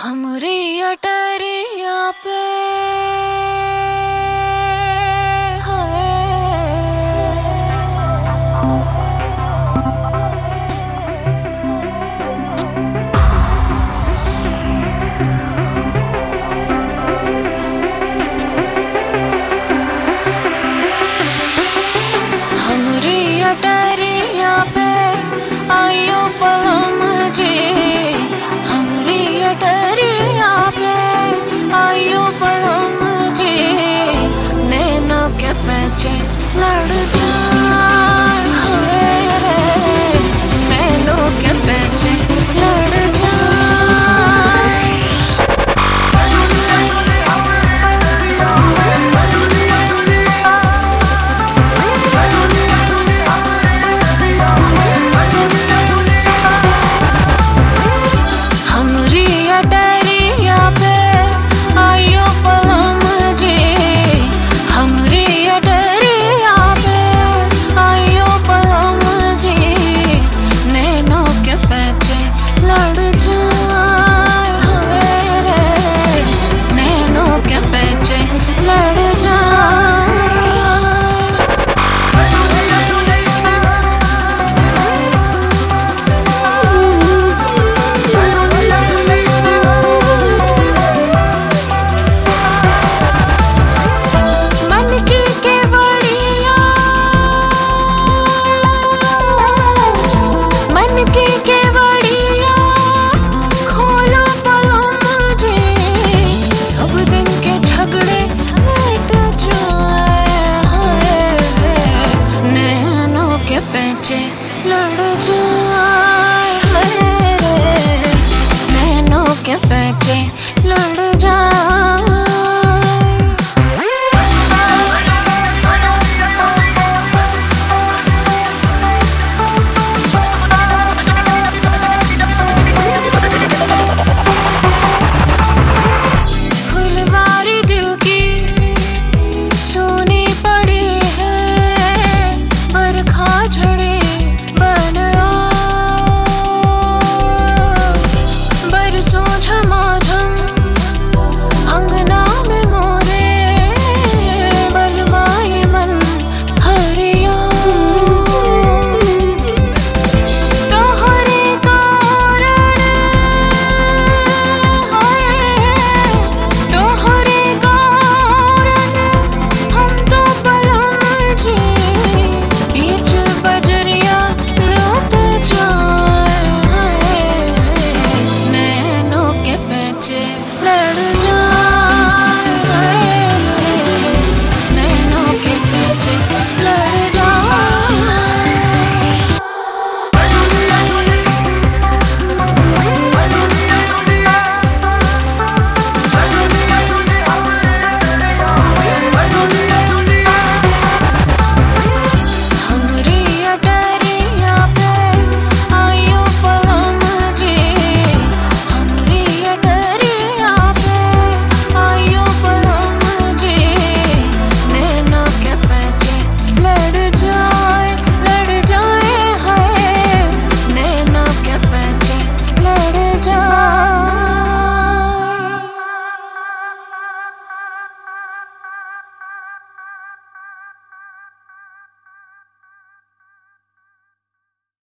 हमरी अटरिया पे हमरी अटरिया पे आयो पलम जी, हमरी अटरिया पे आयो पलम जी, नैनों के पैचे लड़ जाए रे, नैनों के पैचे लड़ जाए। लड़ जाए रे, नैनों के पैचे लड़ जाए। फुलवारी दिल की सोनी पड़ी है, बरखा झड़े झमाझम अंगना में मोरे, बलवाए मन हरिया तोहरे कारण, तोहरे कारण हम तो बलम जी, बीच बजरिया लौट जाए, नैनों के पैचे लड़ जाए।